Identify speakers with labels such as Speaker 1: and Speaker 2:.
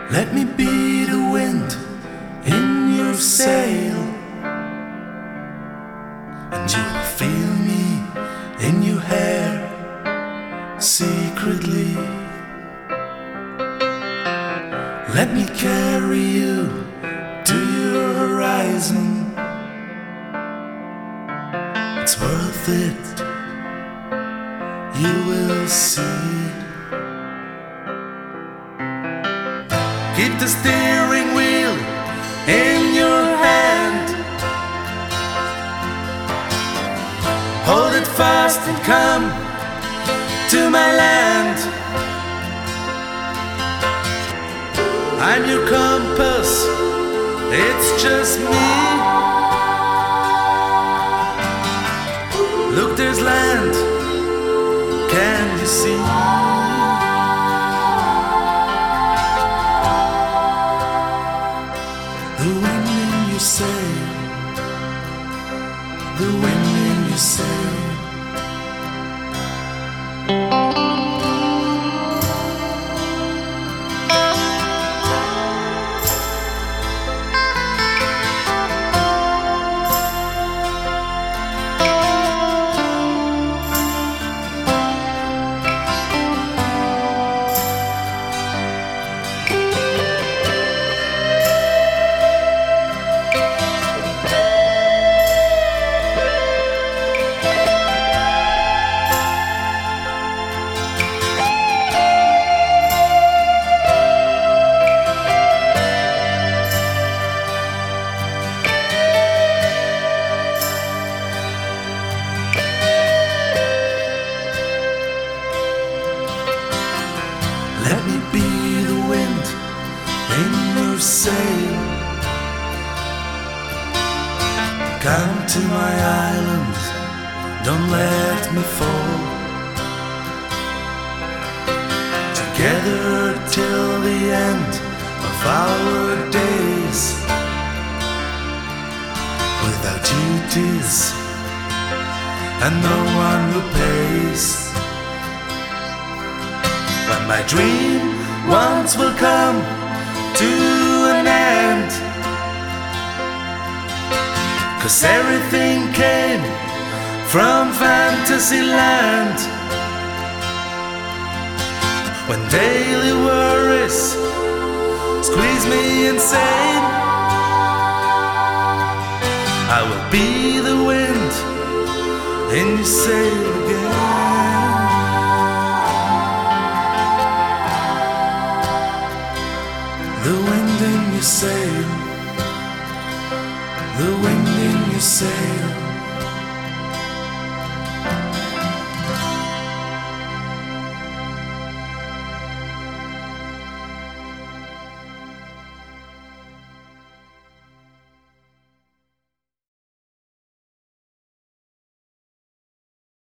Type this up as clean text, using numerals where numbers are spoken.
Speaker 1: Let me be the wind in your sail, and you will feel me in your hair secretly. Let me carry you to your horizon. It's worth it, you will see. Keep the steering wheel in your hand, hold it fast and come to my land. I'm your compass, it's just me. Look, there's land, can you see? The wind in your sail, the wind in your sail. Let me be the wind in your sail. Come to my island, don't let me fall. Together till the end of our days, without duties and no one who pays. When my dream once will come to an end, 'cause everything came from fantasy land. When daily worries squeeze me insane, I will be the wind in your sail again. The wind in your sail, the wind in your sail.